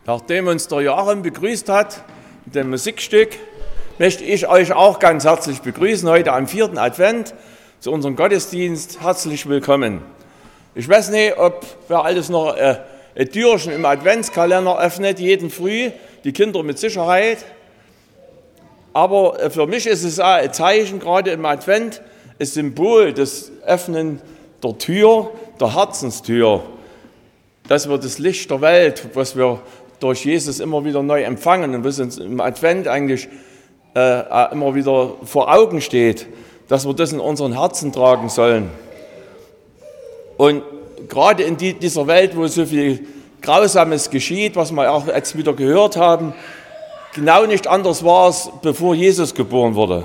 Nachdem uns der Joachim begrüßt hat mit dem Musikstück, möchte ich euch auch ganz herzlich begrüßen heute am 4. Advent zu unserem Gottesdienst. Herzlich willkommen. Ich weiß nicht, ob wer alles noch ein Türchen im Adventskalender öffnet, jeden Früh, die Kinder mit Sicherheit. Aber für mich ist es auch ein Zeichen, gerade im Advent, ein Symbol des Öffnen der Tür, der Herzenstür, dass wir das Licht der Welt, was wir durch Jesus immer wieder neu empfangen und was uns im Advent eigentlich immer wieder vor Augen steht, dass wir das in unseren Herzen tragen sollen. Und gerade in dieser Welt, wo so viel Grausames geschieht, was wir auch jetzt wieder gehört haben, genau nicht anders war es, bevor Jesus geboren wurde.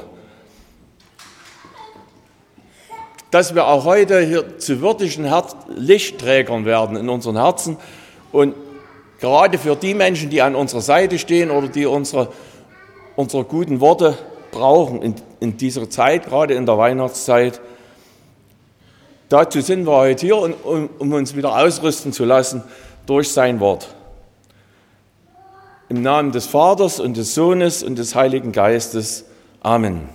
Dass wir auch heute hier zu würdigen Lichtträgern werden in unseren Herzen und gerade für die Menschen, die an unserer Seite stehen oder die unsere guten Worte brauchen in dieser Zeit, gerade in der Weihnachtszeit. Dazu sind wir heute hier, um uns wieder ausrüsten zu lassen durch sein Wort. Im Namen des Vaters und des Sohnes und des Heiligen Geistes. Amen.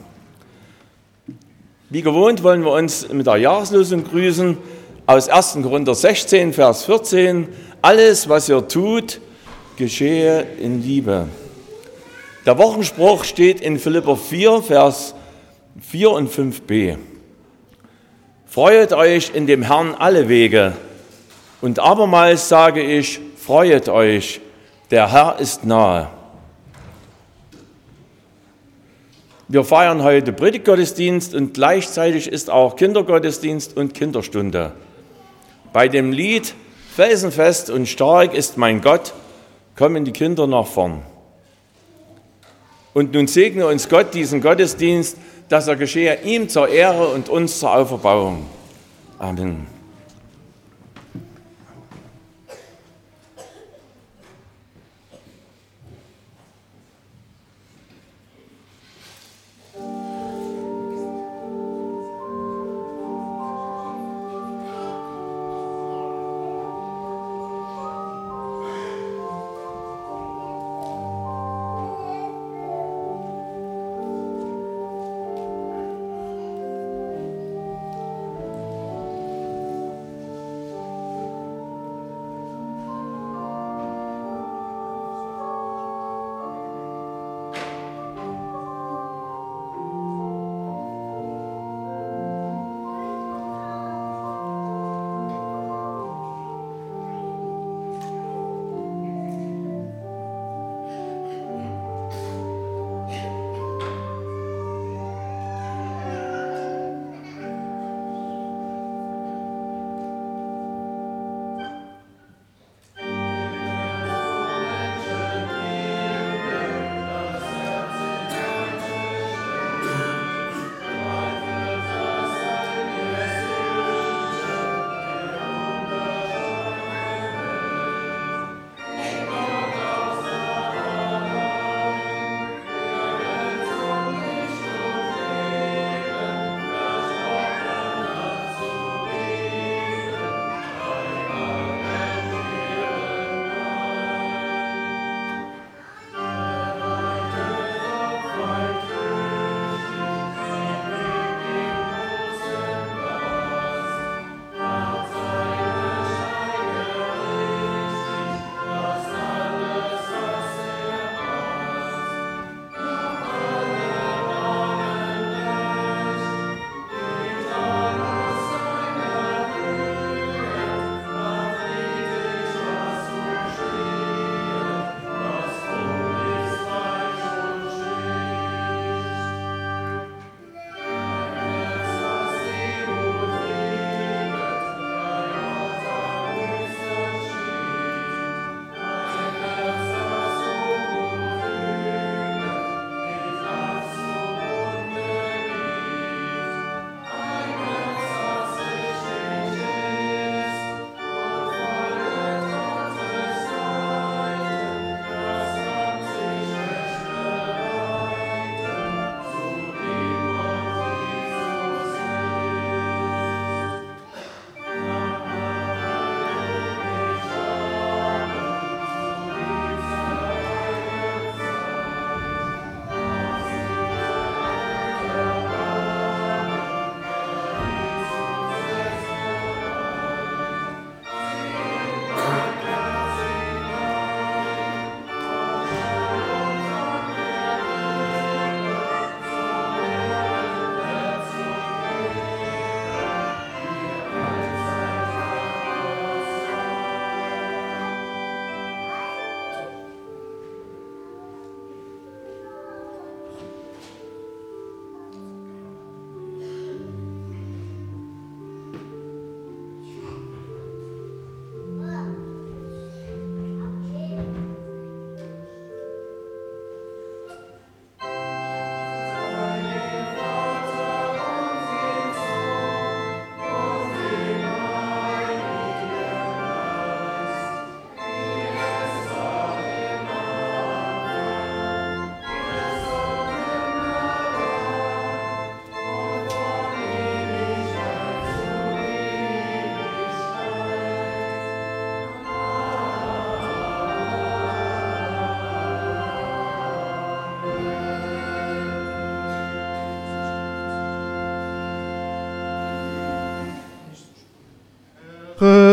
Wie gewohnt wollen wir uns mit der Jahreslosung grüßen aus 1. Korinther 16, Vers 14. Alles, was ihr tut, geschehe in Liebe. Der Wochenspruch steht in Philipper 4, Vers 4 und 5b. Freut euch in dem Herrn alle Wege. Und abermals sage ich, freut euch, der Herr ist nahe. Wir feiern heute Predigtgottesdienst und gleichzeitig ist auch Kindergottesdienst und Kinderstunde. Bei dem Lied Felsenfest und stark ist mein Gott, kommen die Kinder nach vorn. Und nun segne uns Gott diesen Gottesdienst, dass er geschehe ihm zur Ehre und uns zur Auferbauung. Amen.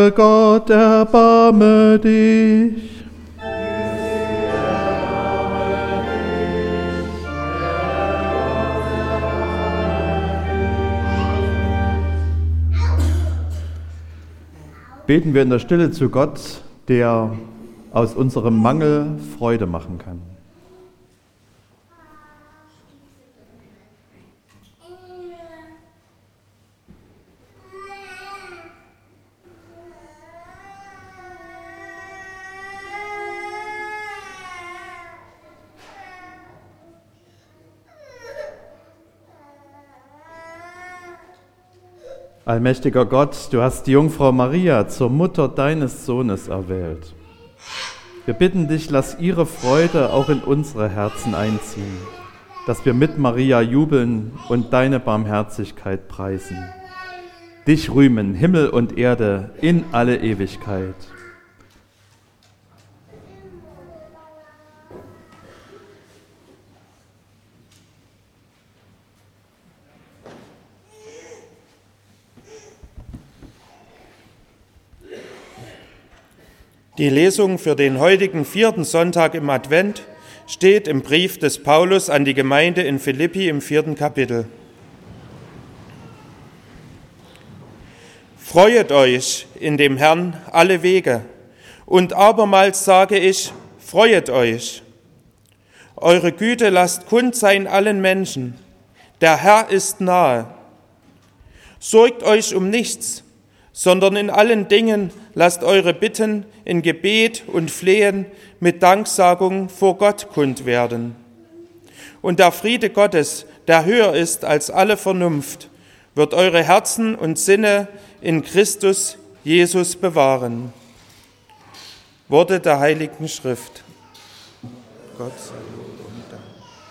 Gütiger Gott, erbarme dich. Beten wir in der Stille zu Gott, der aus unserem Mangel Freude machen kann. Allmächtiger Gott, du hast die Jungfrau Maria zur Mutter deines Sohnes erwählt. Wir bitten dich, lass ihre Freude auch in unsere Herzen einziehen, dass wir mit Maria jubeln und deine Barmherzigkeit preisen. Dich rühmen Himmel und Erde in alle Ewigkeit. Die Lesung für den heutigen 4. Sonntag im Advent steht im Brief des Paulus an die Gemeinde in Philippi im 4. Kapitel. Freuet euch in dem Herrn alle Wege, und abermals sage ich, freuet euch. Eure Güte lasst kund sein allen Menschen, der Herr ist nahe. Sorgt euch um nichts, sondern in allen Dingen lasst eure Bitten in Gebet und Flehen mit Danksagung vor Gott kund werden. Und der Friede Gottes, der höher ist als alle Vernunft, wird eure Herzen und Sinne in Christus Jesus bewahren. Worte der Heiligen Schrift. Gott sei Lob und Dank.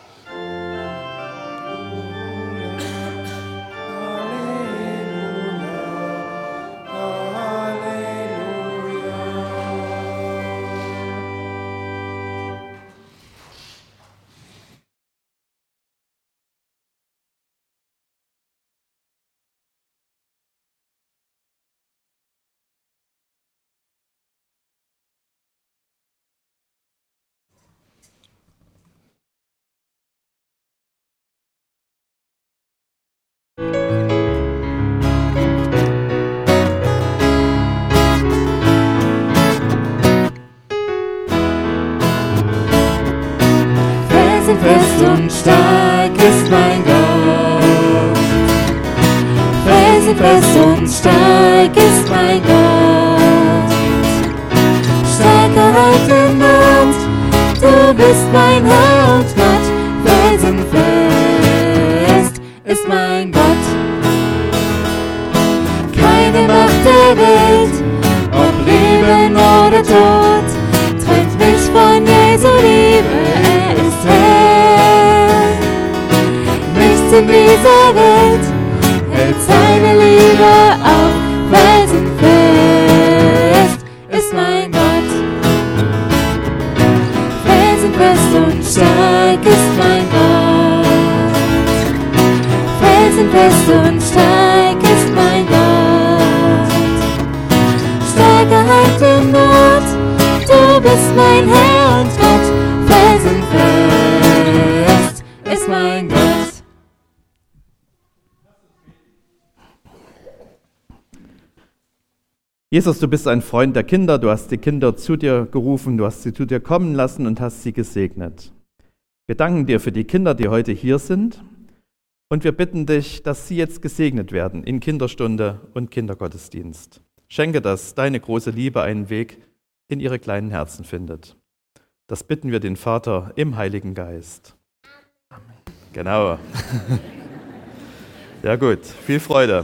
Fest und stark ist mein Gott. Felsenfest und stark ist mein Gott. Starker Halt in Not, du bist mein Herr und Gott. Felsenfest ist mein Gott. Keine Macht der Welt, ob Leben oder Tod, trennt mich von Jesu Liebe. Er ist Herr. Nichts in dieser Welt hält seine Liebe auf. Felsenfest ist mein Gott. Felsenfest und stark ist mein Gott. Felsenfest und stark ist mein Gott. Starker Halt in Not, du bist mein Herr und Gott. Felsenfest ist mein Gott. Jesus, du bist ein Freund der Kinder, du hast die Kinder zu dir gerufen, du hast sie zu dir kommen lassen und hast sie gesegnet. Wir danken dir für die Kinder, die heute hier sind, und wir bitten dich, dass sie jetzt gesegnet werden in Kinderstunde und Kindergottesdienst. Schenke, dass deine große Liebe einen Weg in ihre kleinen Herzen findet. Das bitten wir den Vater im Heiligen Geist. Amen. Genau. Sehr gut, viel Freude.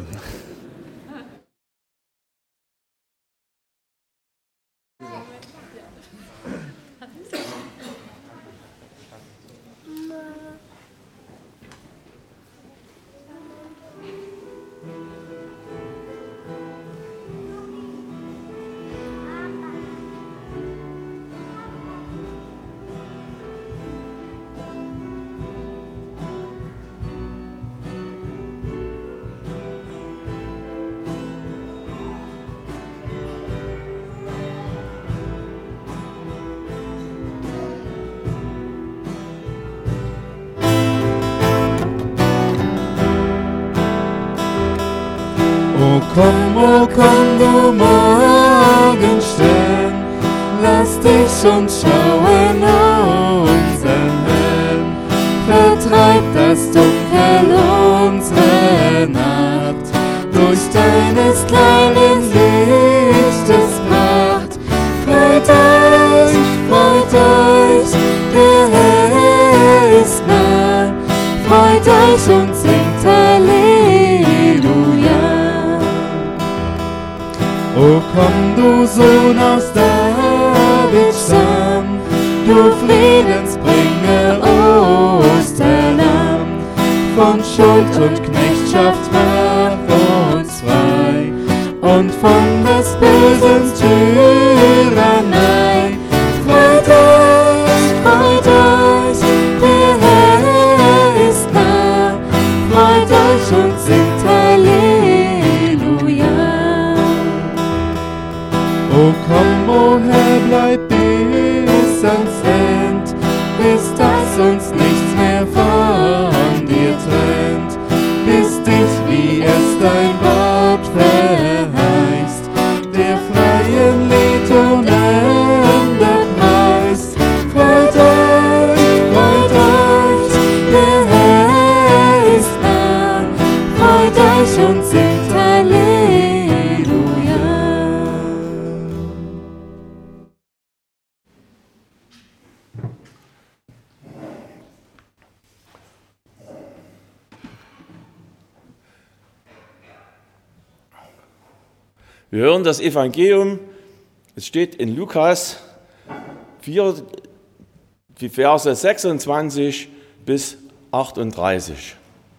komm, du Morgenstern, lass dich uns schauen, unseren Herrn. Vertreib das Dunkel unsere Nacht, durch deines kleinen Lichtes Pracht. Freut euch, der Herr ist nah. Freut euch und singt Halleluja. O komm, du Sohn aus Davids Stamm, du Friedensbringer, Osterlamm. Von Schuld und Knechtschaft mach uns frei und von des Bösen Tyrannei. Freut euch, der Herr ist nah. Freut euch und singt Halleluja. O komm, o Herr, bleib bis ans End, bis dass uns nichts mehr von dir trennt, bis dich, wie es dein Wort verheißt, der freien Lied unender preist. Freut euch, der Herr ist nah. Freut euch und singt Halleluja. Wir hören das Evangelium, es steht in Lukas 4, die Verse 26 bis 38.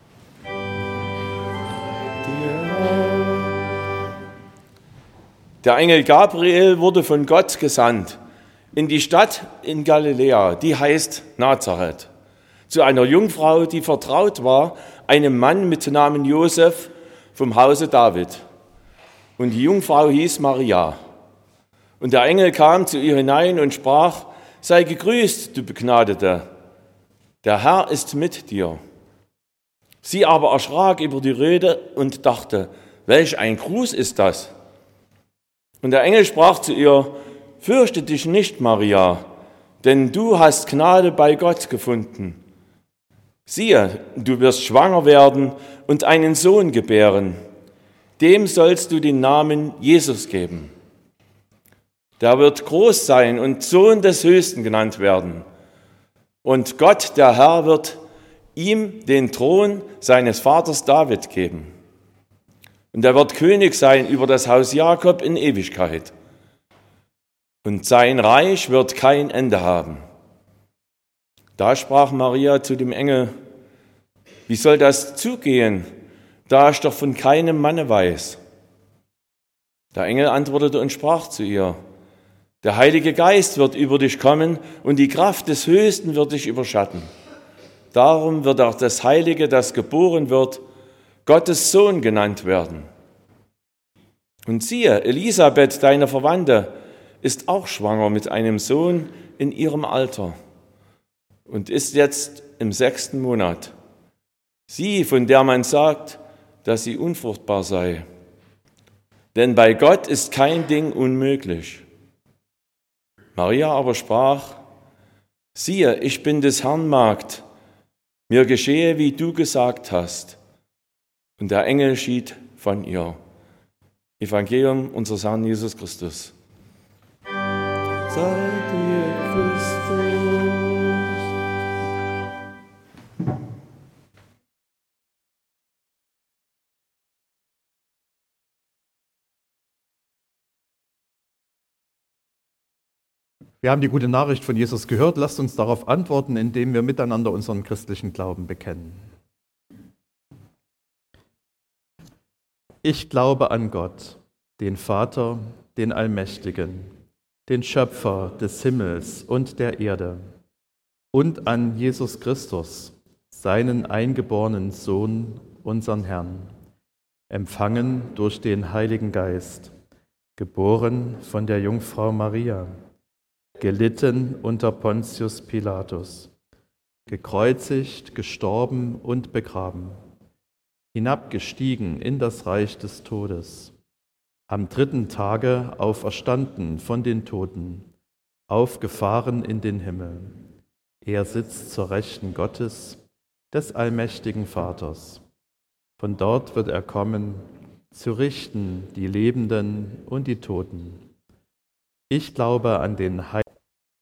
Der Engel Gabriel wurde von Gott gesandt in die Stadt in Galiläa, die heißt Nazareth, zu einer Jungfrau, die vertraut war, einem Mann mit Namen Josef vom Hause David. Und die Jungfrau hieß Maria. Und der Engel kam zu ihr hinein und sprach: Sei gegrüßt, du Begnadete, der Herr ist mit dir. Sie aber erschrak über die Rede und dachte: Welch ein Gruß ist das? Und der Engel sprach zu ihr: Fürchte dich nicht, Maria, denn du hast Gnade bei Gott gefunden. Siehe, du wirst schwanger werden und einen Sohn gebären. Dem sollst du den Namen Jesus geben. Der wird groß sein und Sohn des Höchsten genannt werden. Und Gott, der Herr, wird ihm den Thron seines Vaters David geben. Und er wird König sein über das Haus Jakob in Ewigkeit. Und sein Reich wird kein Ende haben. Da sprach Maria zu dem Engel: Wie soll das zugehen, da ich doch von keinem Manne weiß? Der Engel antwortete und sprach zu ihr: Der Heilige Geist wird über dich kommen und die Kraft des Höchsten wird dich überschatten. Darum wird auch das Heilige, das geboren wird, Gottes Sohn genannt werden. Und siehe, Elisabeth, deine Verwandte, ist auch schwanger mit einem Sohn in ihrem Alter und ist jetzt im 6. Monat. Sie, von der man sagt, dass sie unfruchtbar sei. Denn bei Gott ist kein Ding unmöglich. Maria aber sprach: Siehe, ich bin des Herrn Magd, mir geschehe, wie du gesagt hast. Und der Engel schied von ihr. Evangelium unseres Herrn Jesus Christus. Sei dir Christus. Wir haben die gute Nachricht von Jesus gehört. Lasst uns darauf antworten, indem wir miteinander unseren christlichen Glauben bekennen. Ich glaube an Gott, den Vater, den Allmächtigen, den Schöpfer des Himmels und der Erde, und an Jesus Christus, seinen eingeborenen Sohn, unseren Herrn, empfangen durch den Heiligen Geist, geboren von der Jungfrau Maria, gelitten unter Pontius Pilatus, gekreuzigt, gestorben und begraben, hinabgestiegen in das Reich des Todes, am 3. Tage auferstanden von den Toten, aufgefahren in den Himmel. Er sitzt zur Rechten Gottes, des allmächtigen Vaters. Von dort wird er kommen, zu richten die Lebenden und die Toten. Ich glaube an den Heiligen.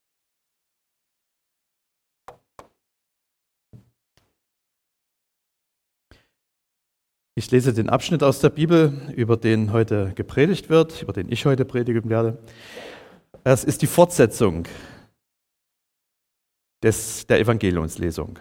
Ich lese den Abschnitt aus der Bibel, über den heute gepredigt wird, über den ich heute predigen werde. Es ist die Fortsetzung der Evangeliumslesung.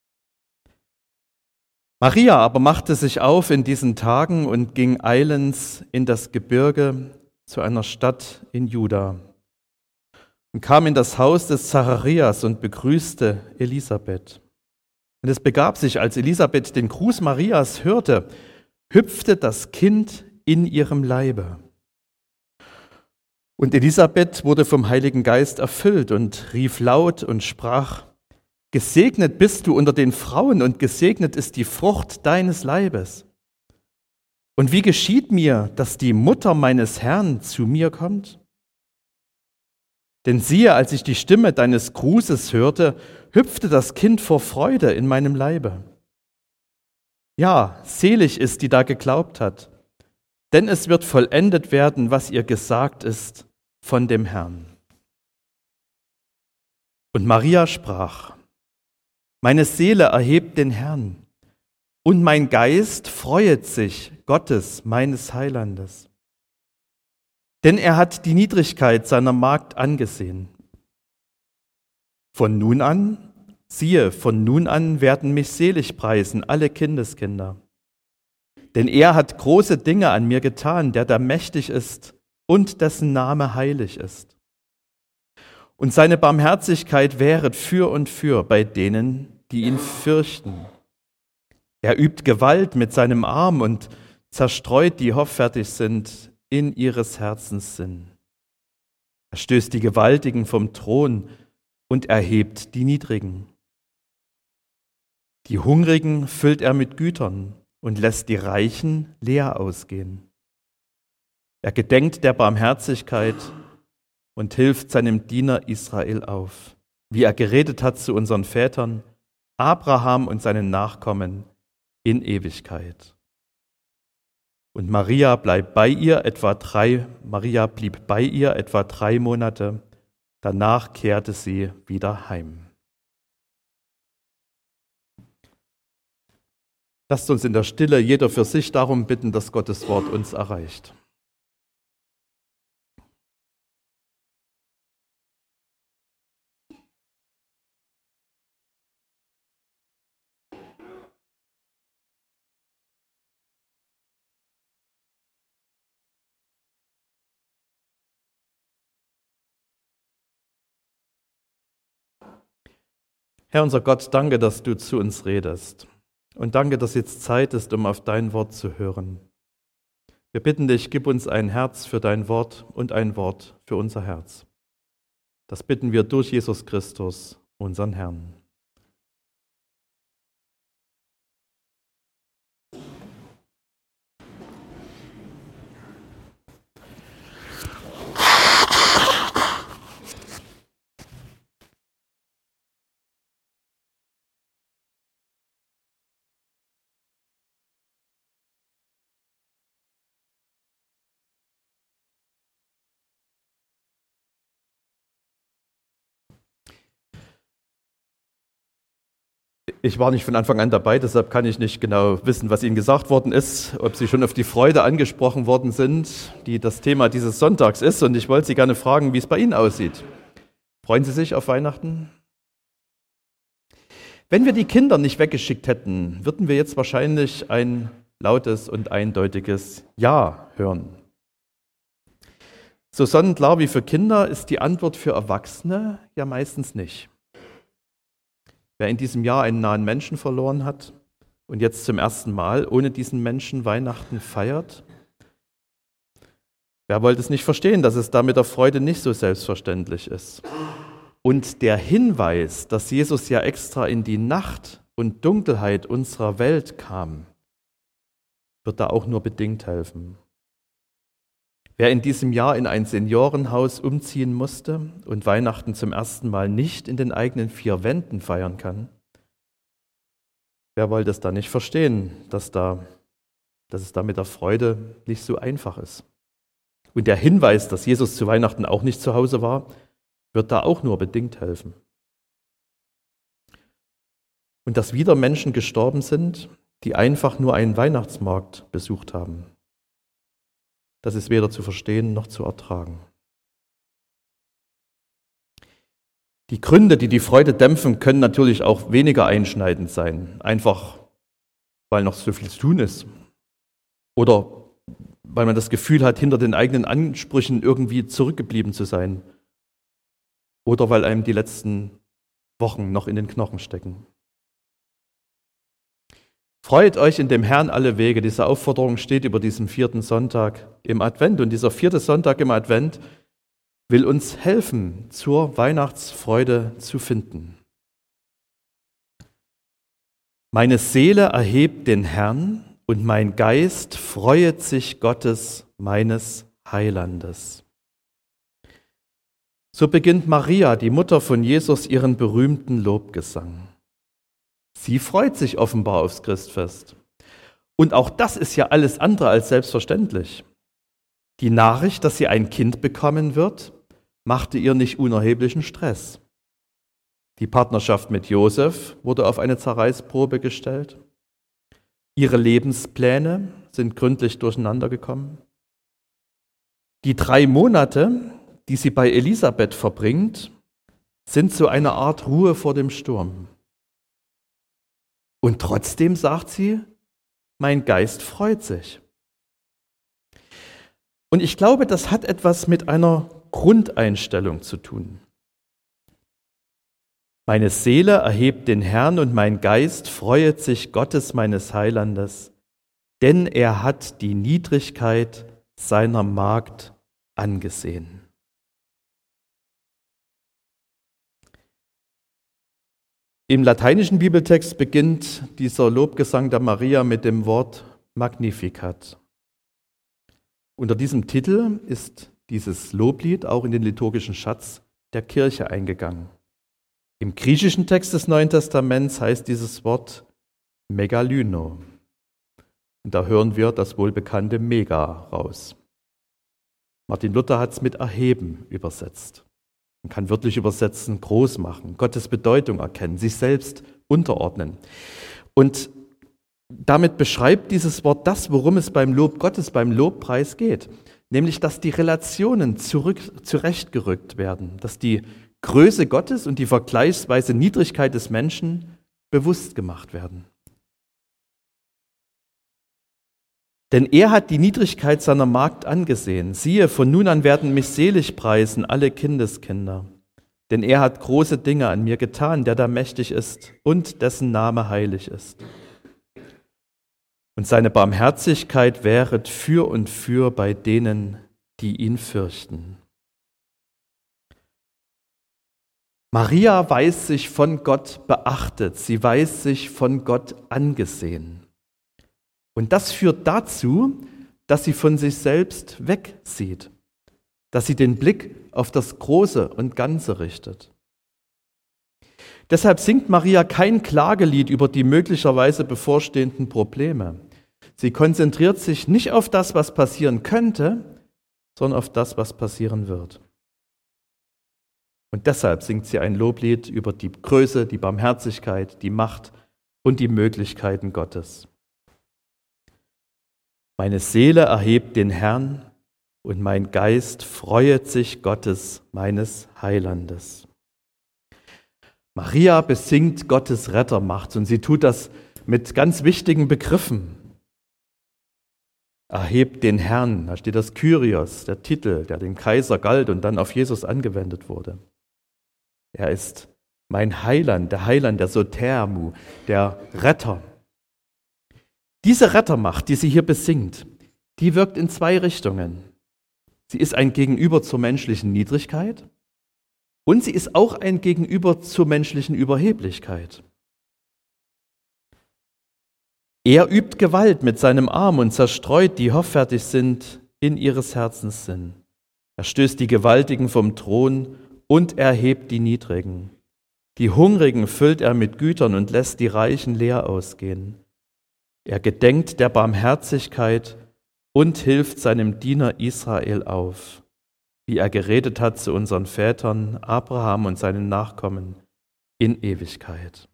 Maria aber machte sich auf in diesen Tagen und ging eilends in das Gebirge zu einer Stadt in Juda und kam in das Haus des Zacharias und begrüßte Elisabeth. Und es begab sich, als Elisabeth den Gruß Marias hörte, hüpfte das Kind in ihrem Leibe. Und Elisabeth wurde vom Heiligen Geist erfüllt und rief laut und sprach: Gesegnet bist du unter den Frauen und gesegnet ist die Frucht deines Leibes. Und wie geschieht mir, dass die Mutter meines Herrn zu mir kommt? Denn siehe, als ich die Stimme deines Grußes hörte, hüpfte das Kind vor Freude in meinem Leibe. Ja, selig ist, die da geglaubt hat, denn es wird vollendet werden, was ihr gesagt ist von dem Herrn. Und Maria sprach: Meine Seele erhebt den Herrn, und mein Geist freuet sich Gottes, meines Heilandes. Denn er hat die Niedrigkeit seiner Magd angesehen. Von nun an werden mich selig preisen alle Kindeskinder. Denn er hat große Dinge an mir getan, der da mächtig ist und dessen Name heilig ist. Und seine Barmherzigkeit währet für und für bei denen, die ihn fürchten. Er übt Gewalt mit seinem Arm und zerstreut, die hoffärtig sind, in ihres Herzens Sinn. Er stößt die Gewaltigen vom Thron und erhebt die Niedrigen. Die Hungrigen füllt er mit Gütern und lässt die Reichen leer ausgehen. Er gedenkt der Barmherzigkeit und hilft seinem Diener Israel auf, wie er geredet hat zu unseren Vätern, Abraham und seinen Nachkommen in Ewigkeit. Und Maria blieb bei ihr etwa 3 Monate, danach kehrte sie wieder heim. Lasst uns in der Stille jeder für sich darum bitten, dass Gottes Wort uns erreicht. Herr unser Gott, danke, dass du zu uns redest. Und danke, dass jetzt Zeit ist, um auf dein Wort zu hören. Wir bitten dich, gib uns ein Herz für dein Wort und ein Wort für unser Herz. Das bitten wir durch Jesus Christus, unseren Herrn. Ich war nicht von Anfang an dabei, deshalb kann ich nicht genau wissen, was Ihnen gesagt worden ist, ob Sie schon auf die Freude angesprochen worden sind, die das Thema dieses Sonntags ist. Und ich wollte Sie gerne fragen, wie es bei Ihnen aussieht. Freuen Sie sich auf Weihnachten? Wenn wir die Kinder nicht weggeschickt hätten, würden wir jetzt wahrscheinlich ein lautes und eindeutiges Ja hören. So sonnenklar wie für Kinder ist die Antwort für Erwachsene ja meistens nicht. Wer in diesem Jahr einen nahen Menschen verloren hat und jetzt zum ersten Mal ohne diesen Menschen Weihnachten feiert, wer wollte es nicht verstehen, dass es da mit der Freude nicht so selbstverständlich ist? Und der Hinweis, dass Jesus ja extra in die Nacht und Dunkelheit unserer Welt kam, wird da auch nur bedingt helfen. Wer in diesem Jahr in ein Seniorenhaus umziehen musste und Weihnachten zum ersten Mal nicht in den eigenen 4 Wänden feiern kann, wer wollte es da nicht verstehen, dass es da mit der Freude nicht so einfach ist? Und der Hinweis, dass Jesus zu Weihnachten auch nicht zu Hause war, wird da auch nur bedingt helfen. Und dass wieder Menschen gestorben sind, die einfach nur einen Weihnachtsmarkt besucht haben. Das ist weder zu verstehen noch zu ertragen. Die Gründe, die die Freude dämpfen, können natürlich auch weniger einschneidend sein. Einfach, weil noch so viel zu tun ist. Oder weil man das Gefühl hat, hinter den eigenen Ansprüchen irgendwie zurückgeblieben zu sein. Oder weil einem die letzten Wochen noch in den Knochen stecken. Freut euch in dem Herrn alle Wege. Diese Aufforderung steht über diesem 4. Sonntag im Advent. Und dieser 4. Sonntag im Advent will uns helfen, zur Weihnachtsfreude zu finden. Meine Seele erhebt den Herrn und mein Geist freuet sich Gottes, meines Heilandes. So beginnt Maria, die Mutter von Jesus, ihren berühmten Lobgesang. Sie freut sich offenbar aufs Christfest. Und auch das ist ja alles andere als selbstverständlich. Die Nachricht, dass sie ein Kind bekommen wird, machte ihr nicht unerheblichen Stress. Die Partnerschaft mit Josef wurde auf eine Zerreißprobe gestellt. Ihre Lebenspläne sind gründlich durcheinander gekommen. Die 3 Monate, die sie bei Elisabeth verbringt, sind so eine Art Ruhe vor dem Sturm. Und trotzdem sagt sie, mein Geist freut sich. Und ich glaube, das hat etwas mit einer Grundeinstellung zu tun. Meine Seele erhebt den Herrn und mein Geist freuet sich Gottes, meines Heilandes, denn er hat die Niedrigkeit seiner Magd angesehen. Im lateinischen Bibeltext beginnt dieser Lobgesang der Maria mit dem Wort Magnificat. Unter diesem Titel ist dieses Loblied auch in den liturgischen Schatz der Kirche eingegangen. Im griechischen Text des Neuen Testaments heißt dieses Wort Megalyno. Und da hören wir das wohlbekannte Mega raus. Martin Luther hat es mit erheben übersetzt. Man kann wörtlich übersetzen, groß machen, Gottes Bedeutung erkennen, sich selbst unterordnen. Und damit beschreibt dieses Wort das, worum es beim Lob Gottes, beim Lobpreis geht. Nämlich, dass die Relationen zurechtgerückt werden, dass die Größe Gottes und die vergleichsweise Niedrigkeit des Menschen bewusst gemacht werden. Denn er hat die Niedrigkeit seiner Magd angesehen. Siehe, von nun an werden mich selig preisen alle Kindeskinder. Denn er hat große Dinge an mir getan, der da mächtig ist und dessen Name heilig ist. Und seine Barmherzigkeit währet für und für bei denen, die ihn fürchten. Maria weiß sich von Gott beachtet, sie weiß sich von Gott angesehen. Und das führt dazu, dass sie von sich selbst wegsieht, dass sie den Blick auf das Große und Ganze richtet. Deshalb singt Maria kein Klagelied über die möglicherweise bevorstehenden Probleme. Sie konzentriert sich nicht auf das, was passieren könnte, sondern auf das, was passieren wird. Und deshalb singt sie ein Loblied über die Größe, die Barmherzigkeit, die Macht und die Möglichkeiten Gottes. Meine Seele erhebt den Herrn und mein Geist freuet sich Gottes, meines Heilandes. Maria besingt Gottes Rettermacht und sie tut das mit ganz wichtigen Begriffen. Erhebt den Herrn, da steht das Kyrios, der Titel, der dem Kaiser galt und dann auf Jesus angewendet wurde. Er ist mein Heiland, der Sotermu, der Retter. Diese Rettermacht, die sie hier besingt, die wirkt in 2 Richtungen. Sie ist ein Gegenüber zur menschlichen Niedrigkeit und sie ist auch ein Gegenüber zur menschlichen Überheblichkeit. Er übt Gewalt mit seinem Arm und zerstreut, die hoffärtig sind in ihres Herzens Sinn. Er stößt die Gewaltigen vom Thron und erhebt die Niedrigen. Die Hungrigen füllt er mit Gütern und lässt die Reichen leer ausgehen. Er gedenkt der Barmherzigkeit und hilft seinem Diener Israel auf, wie er geredet hat zu unseren Vätern, Abraham und seinen Nachkommen in Ewigkeit.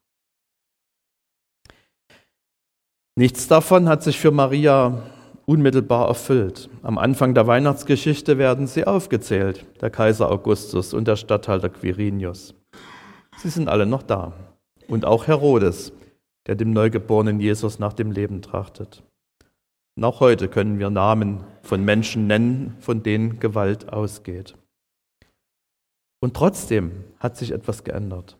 Nichts davon hat sich für Maria unmittelbar erfüllt. Am Anfang der Weihnachtsgeschichte werden sie aufgezählt, der Kaiser Augustus und der Statthalter Quirinius. Sie sind alle noch da. Und auch Herodes, der dem neugeborenen Jesus nach dem Leben trachtet. Und auch heute können wir Namen von Menschen nennen, von denen Gewalt ausgeht. Und trotzdem hat sich etwas geändert.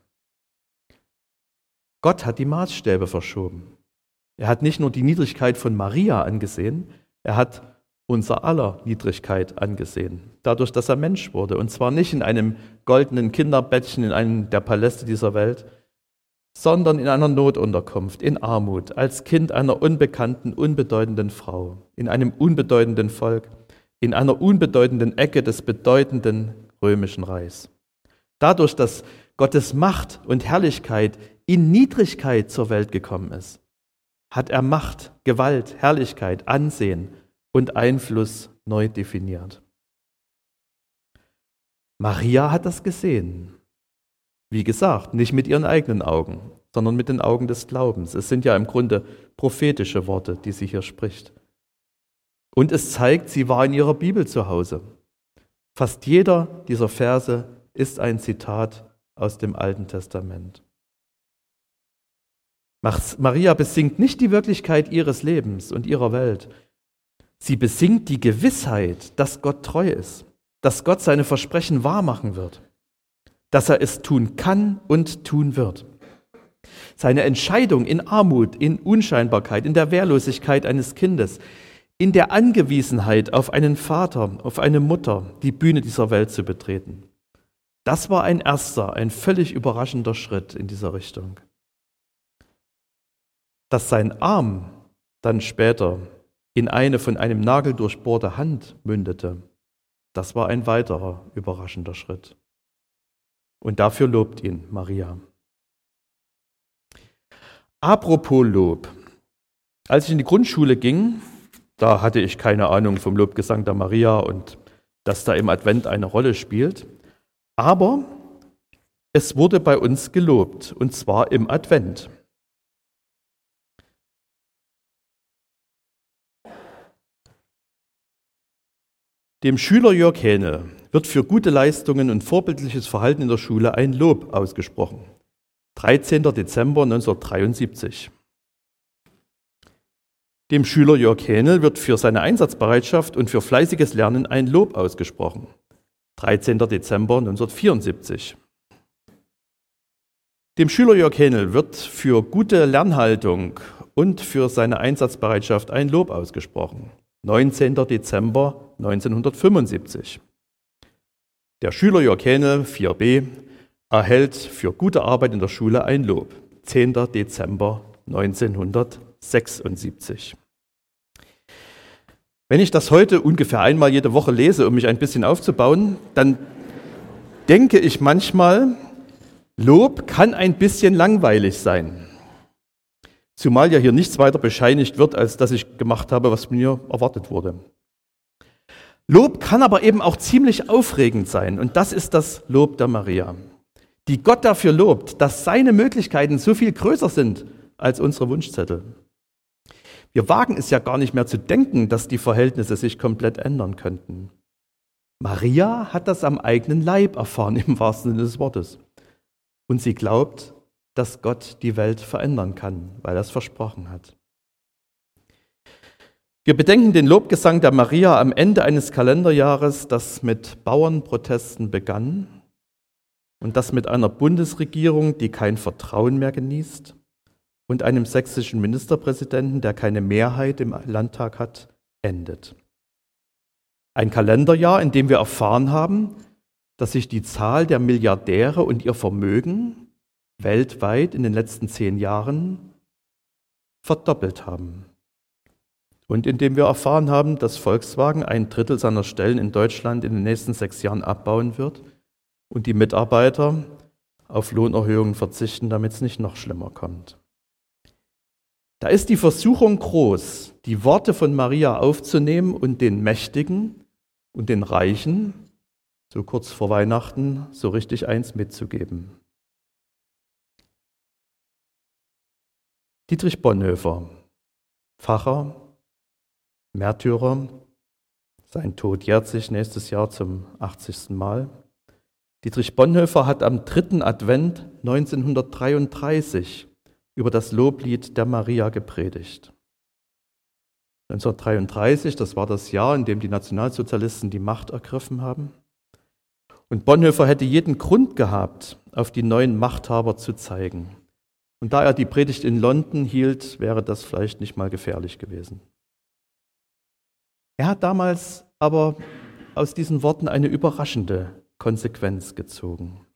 Gott hat die Maßstäbe verschoben. Er hat nicht nur die Niedrigkeit von Maria angesehen, er hat unser aller Niedrigkeit angesehen, dadurch, dass er Mensch wurde. Und zwar nicht in einem goldenen Kinderbettchen in einem der Paläste dieser Welt, sondern in einer Notunterkunft, in Armut, als Kind einer unbekannten, unbedeutenden Frau, in einem unbedeutenden Volk, in einer unbedeutenden Ecke des bedeutenden römischen Reichs. Dadurch, dass Gottes Macht und Herrlichkeit in Niedrigkeit zur Welt gekommen ist, hat er Macht, Gewalt, Herrlichkeit, Ansehen und Einfluss neu definiert. Maria hat das gesehen. Wie gesagt, nicht mit ihren eigenen Augen, sondern mit den Augen des Glaubens. Es sind ja im Grunde prophetische Worte, die sie hier spricht. Und es zeigt, sie war in ihrer Bibel zu Hause. Fast jeder dieser Verse ist ein Zitat aus dem Alten Testament. Maria besingt nicht die Wirklichkeit ihres Lebens und ihrer Welt. Sie besingt die Gewissheit, dass Gott treu ist, dass Gott seine Versprechen wahrmachen wird, dass er es tun kann und tun wird. Seine Entscheidung in Armut, in Unscheinbarkeit, in der Wehrlosigkeit eines Kindes, in der Angewiesenheit auf einen Vater, auf eine Mutter, die Bühne dieser Welt zu betreten. Das war ein erster, ein völlig überraschender Schritt in dieser Richtung. Dass sein Arm dann später in eine von einem Nagel durchbohrte Hand mündete, das war ein weiterer überraschender Schritt. Und dafür lobt ihn Maria. Apropos Lob. Als ich in die Grundschule ging, da hatte ich keine Ahnung vom Lobgesang der Maria und dass da im Advent eine Rolle spielt. Aber es wurde bei uns gelobt, und zwar im Advent. Dem Schüler Jörg Hähnel wird für gute Leistungen und vorbildliches Verhalten in der Schule ein Lob ausgesprochen. 13. Dezember 1973. Dem Schüler Jörg Hähnel wird für seine Einsatzbereitschaft und für fleißiges Lernen ein Lob ausgesprochen. 13. Dezember 1974. Dem Schüler Jörg Hähnel wird für gute Lernhaltung und für seine Einsatzbereitschaft ein Lob ausgesprochen. 19. Dezember 1975. Der Schüler Jörg Hähnel, 4b, erhält für gute Arbeit in der Schule ein Lob. 10. Dezember 1976. Wenn ich das heute ungefähr einmal jede Woche lese, um mich ein bisschen aufzubauen, dann denke ich manchmal, Lob kann ein bisschen langweilig sein. Zumal ja hier nichts weiter bescheinigt wird, als dass ich gemacht habe, was mir erwartet wurde. Lob kann aber eben auch ziemlich aufregend sein, und das ist das Lob der Maria, die Gott dafür lobt, dass seine Möglichkeiten so viel größer sind als unsere Wunschzettel. Wir wagen es ja gar nicht mehr zu denken, dass die Verhältnisse sich komplett ändern könnten. Maria hat das am eigenen Leib erfahren, im wahrsten Sinne des Wortes. Und sie glaubt, dass Gott die Welt verändern kann, weil er es versprochen hat. Wir bedenken den Lobgesang der Maria am Ende eines Kalenderjahres, das mit Bauernprotesten begann und das mit einer Bundesregierung, die kein Vertrauen mehr genießt, und einem sächsischen Ministerpräsidenten, der keine Mehrheit im Landtag hat, endet. Ein Kalenderjahr, in dem wir erfahren haben, dass sich die Zahl der Milliardäre und ihr Vermögen weltweit in den letzten 10 Jahren verdoppelt haben. Und indem wir erfahren haben, dass Volkswagen 1/3 seiner Stellen in Deutschland in den nächsten 6 Jahren abbauen wird und die Mitarbeiter auf Lohnerhöhungen verzichten, damit es nicht noch schlimmer kommt. Da ist die Versuchung groß, die Worte von Maria aufzunehmen und den Mächtigen und den Reichen, so kurz vor Weihnachten, so richtig eins mitzugeben. Dietrich Bonhoeffer, Pfarrer, Märtyrer, sein Tod jährt sich nächstes Jahr zum 80. Mal. Dietrich Bonhoeffer hat am 3. Advent 1933 über das Loblied der Maria gepredigt. 1933, das war das Jahr, in dem die Nationalsozialisten die Macht ergriffen haben. Und Bonhoeffer hätte jeden Grund gehabt, auf die neuen Machthaber zu zeigen. Und da er die Predigt in London hielt, wäre das vielleicht nicht mal gefährlich gewesen. Er hat damals aber aus diesen Worten eine überraschende Konsequenz gezogen.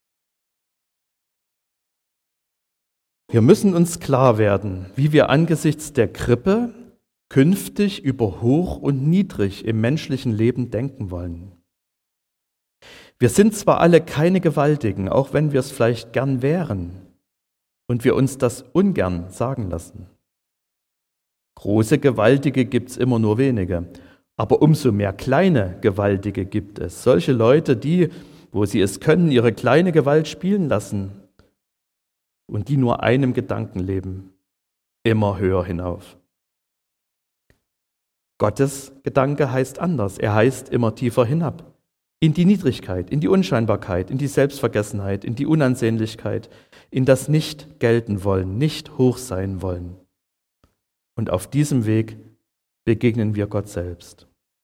Wir müssen uns klar werden, wie wir angesichts der Krippe künftig über Hoch und Niedrig im menschlichen Leben denken wollen. Wir sind zwar alle keine Gewaltigen, auch wenn wir es vielleicht gern wären und wir uns das ungern sagen lassen. Große Gewaltige gibt es immer nur wenige, aber umso mehr kleine Gewaltige gibt es. Solche Leute, die, wo sie es können, ihre kleine Gewalt spielen lassen und die nur einem Gedanken leben, immer höher hinauf. Gottes Gedanke heißt anders, er heißt immer tiefer hinab, in die Niedrigkeit, in die Unscheinbarkeit, in die Selbstvergessenheit, in die Unansehnlichkeit, in das Nicht gelten wollen, nicht hoch sein wollen. Und auf diesem Weg begegnen wir Gott selbst.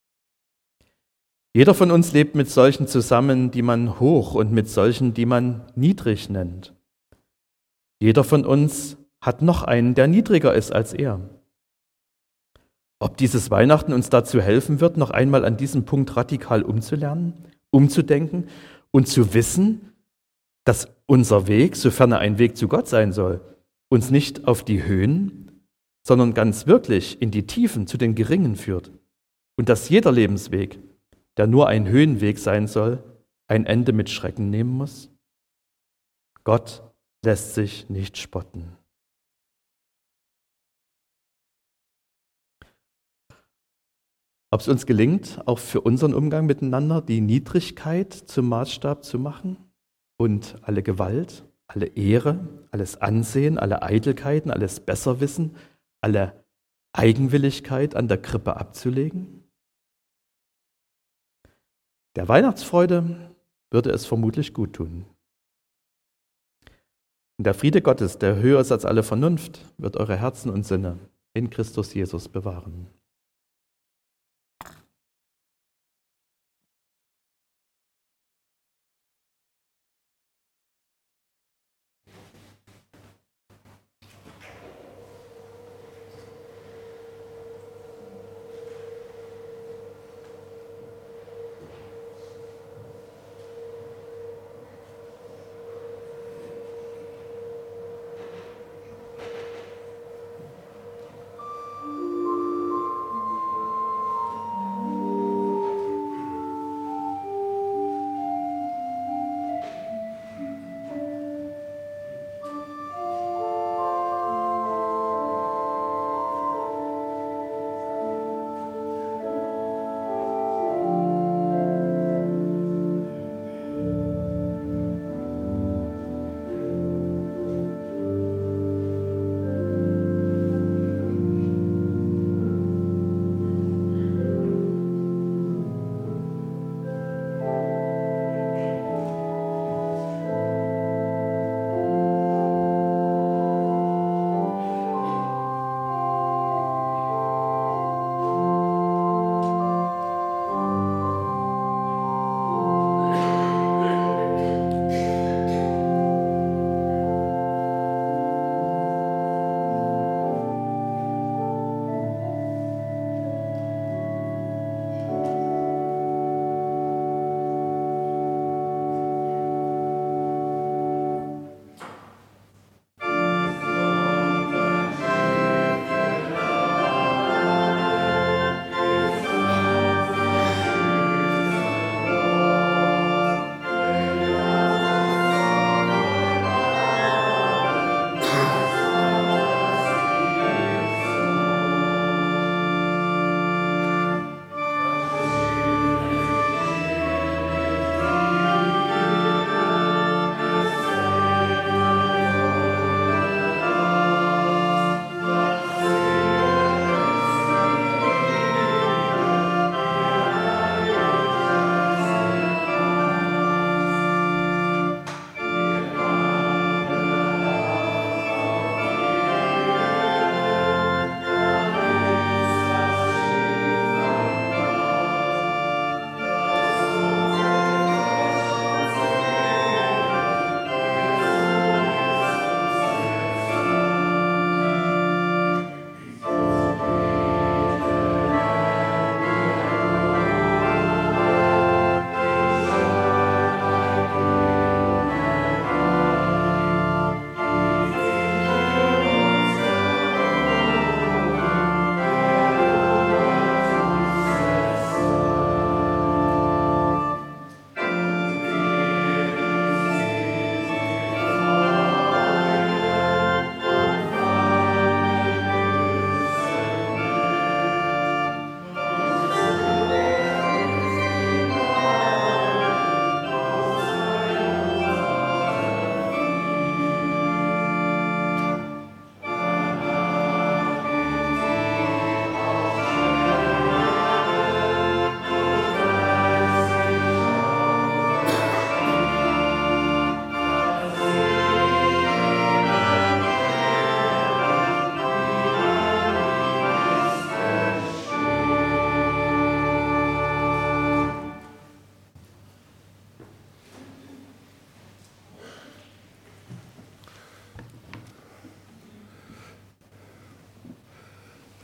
Jeder von uns lebt mit solchen zusammen, die man hoch und mit solchen, die man niedrig nennt. Jeder von uns hat noch einen, der niedriger ist als er. Ob dieses Weihnachten uns dazu helfen wird, noch einmal an diesem Punkt radikal umzulernen, umzudenken und zu wissen, dass unser Weg, sofern er ein Weg zu Gott sein soll, uns nicht auf die Höhen, sondern ganz wirklich in die Tiefen, zu den Geringen führt. Und dass jeder Lebensweg, der nur ein Höhenweg sein soll, ein Ende mit Schrecken nehmen muss? Gott lässt sich nicht spotten. Ob es uns gelingt, auch für unseren Umgang miteinander die Niedrigkeit zum Maßstab zu machen und alle Gewalt, alle Ehre, alles Ansehen, alle Eitelkeiten, alles Besserwissen, alle Eigenwilligkeit an der Krippe abzulegen? Der Weihnachtsfreude würde es vermutlich gut tun. Und der Friede Gottes, der höher ist als alle Vernunft, wird eure Herzen und Sinne in Christus Jesus bewahren.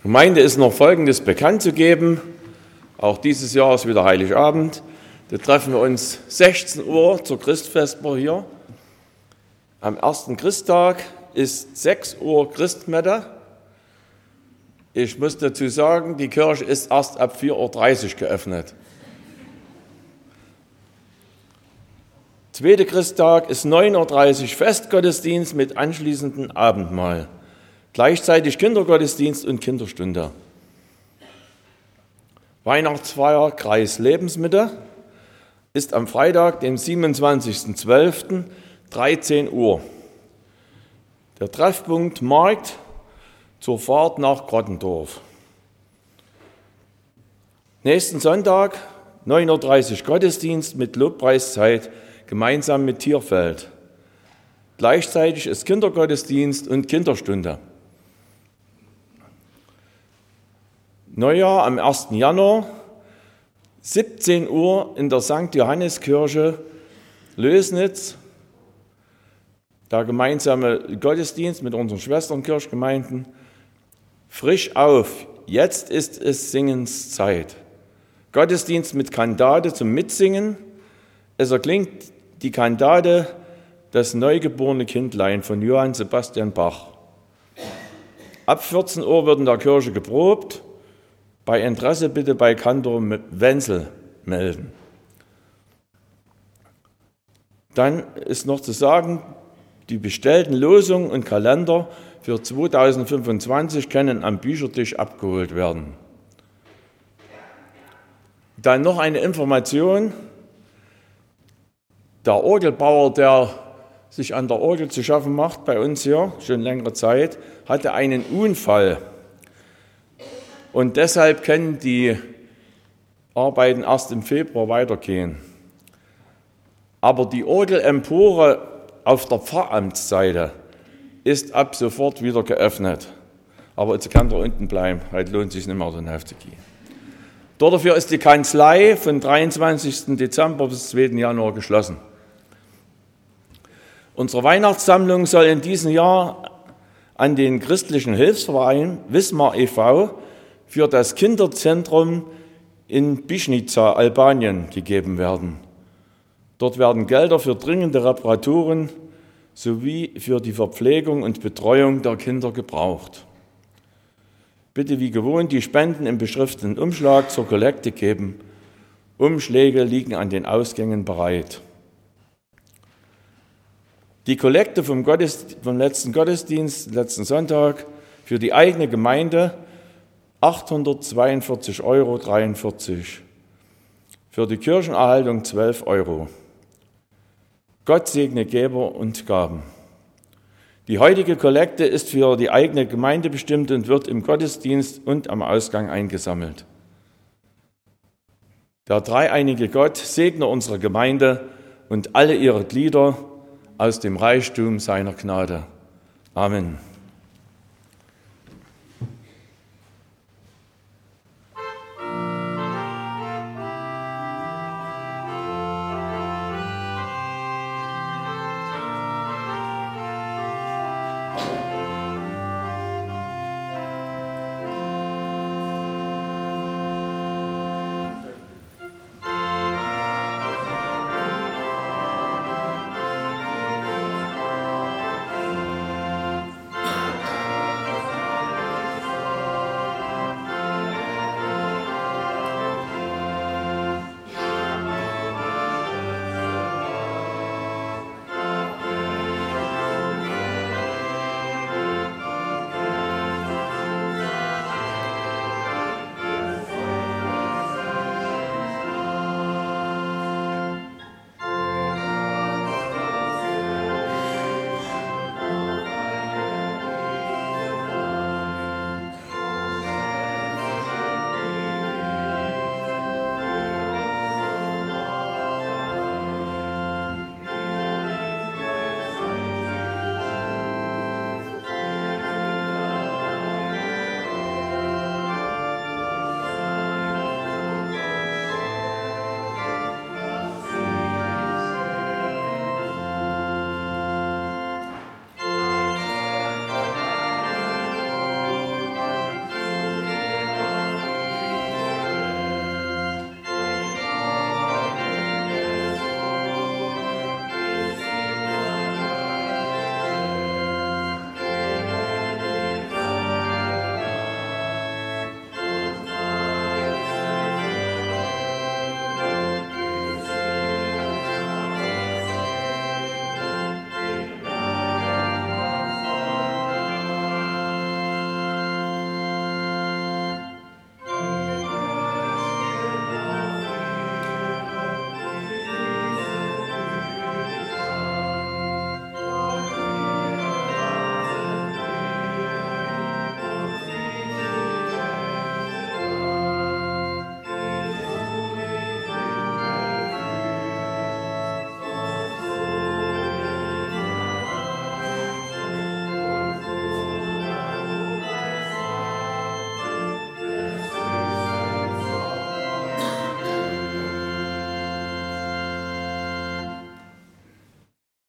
Gemeinde ist noch Folgendes bekannt zu geben. Auch dieses Jahr ist wieder Heiligabend. Da treffen wir uns 16 Uhr zur Christvesper hier. Am ersten Christtag ist 6 Uhr Christmette. Ich muss dazu sagen, die Kirche ist erst ab 4:30 Uhr geöffnet. Zweiter Christtag ist 9:30 Uhr Festgottesdienst mit anschließendem Abendmahl. Gleichzeitig Kindergottesdienst und Kinderstunde. Weihnachtsfeier Kreis Lebensmitte ist am Freitag, dem 27.12., 13 Uhr. Der Treffpunkt Markt zur Fahrt nach Grottendorf. Nächsten Sonntag, 9:30 Uhr Gottesdienst mit Lobpreiszeit, gemeinsam mit Tierfeld. Gleichzeitig ist Kindergottesdienst und Kinderstunde. Neujahr am 1. Januar, 17 Uhr in der St. Johanneskirche Lösnitz. Der gemeinsame Gottesdienst mit unseren Schwesternkirchgemeinden. Frisch auf, jetzt ist es Singenszeit. Gottesdienst mit Kantate zum Mitsingen. Es erklingt die Kantate Das neugeborene Kindlein von Johann Sebastian Bach. Ab 14 Uhr wird in der Kirche geprobt. Bei Interesse bitte bei Kantor Wenzel melden. Dann ist noch zu sagen, die bestellten Losungen und Kalender für 2025 können am Büchertisch abgeholt werden. Dann noch eine Information. Der Orgelbauer, der sich an der Orgel zu schaffen macht, bei uns hier schon längere Zeit, hatte einen Unfall. Und deshalb können die Arbeiten erst im Februar weitergehen. Aber die Orgelempore auf der Pfarramtsseite ist ab sofort wieder geöffnet. Aber jetzt kann er unten bleiben, heute lohnt es sich nicht mehr, den Heft zu gehen. Dafür ist die Kanzlei von 23. Dezember bis 2. Januar geschlossen. Unsere Weihnachtssammlung soll in diesem Jahr an den christlichen Hilfsverein Wismar e.V. für das Kinderzentrum in Bischnica, Albanien, gegeben werden. Dort werden Gelder für dringende Reparaturen sowie für die Verpflegung und Betreuung der Kinder gebraucht. Bitte wie gewohnt die Spenden im beschrifteten Umschlag zur Kollekte geben. Umschläge liegen an den Ausgängen bereit. Die Kollekte vom letzten Gottesdienst, letzten Sonntag, für die eigene Gemeinde 842,43 €. Für die Kirchenerhaltung 12 €. Gott segne Geber und Gaben. Die heutige Kollekte ist für die eigene Gemeinde bestimmt und wird im Gottesdienst und am Ausgang eingesammelt. Der dreieinige Gott segne unsere Gemeinde und alle ihre Glieder aus dem Reichtum seiner Gnade. Amen.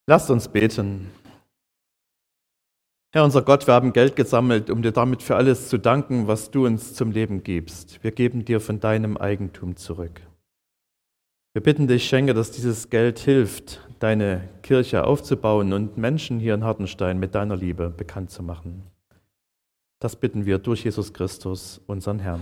Lasst uns beten. Herr, unser Gott, wir haben Geld gesammelt, um dir damit für alles zu danken, was du uns zum Leben gibst. Wir geben dir von deinem Eigentum zurück. Wir bitten dich, schenke, dass dieses Geld hilft, deine Kirche aufzubauen und Menschen hier in Hartenstein mit deiner Liebe bekannt zu machen. Das bitten wir durch Jesus Christus, unseren Herrn.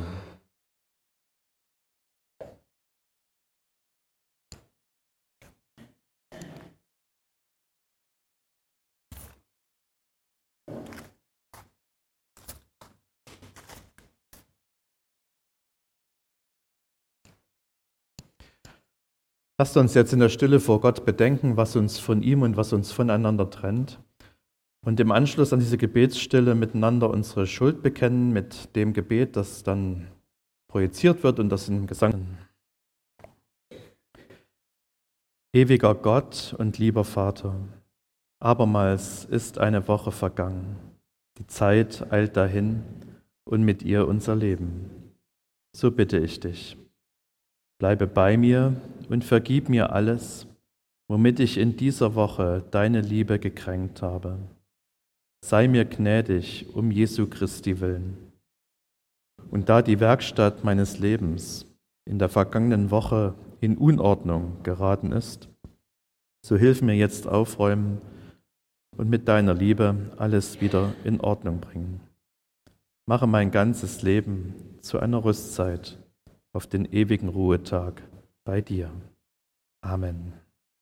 Lasst uns jetzt in der Stille vor Gott bedenken, was uns von ihm und was uns voneinander trennt. Und im Anschluss an diese Gebetsstille miteinander unsere Schuld bekennen mit dem Gebet, das dann projiziert wird und das im Gesang. Ewiger Gott und lieber Vater, abermals ist eine Woche vergangen. Die Zeit eilt dahin und mit ihr unser Leben. So bitte ich dich. Bleibe bei mir und vergib mir alles, womit ich in dieser Woche deine Liebe gekränkt habe. Sei mir gnädig um Jesu Christi willen. Und da die Werkstatt meines Lebens in der vergangenen Woche in Unordnung geraten ist, so hilf mir jetzt aufräumen und mit deiner Liebe alles wieder in Ordnung bringen. Mache mein ganzes Leben zu einer Rüstzeit auf den ewigen Ruhetag bei dir. Amen.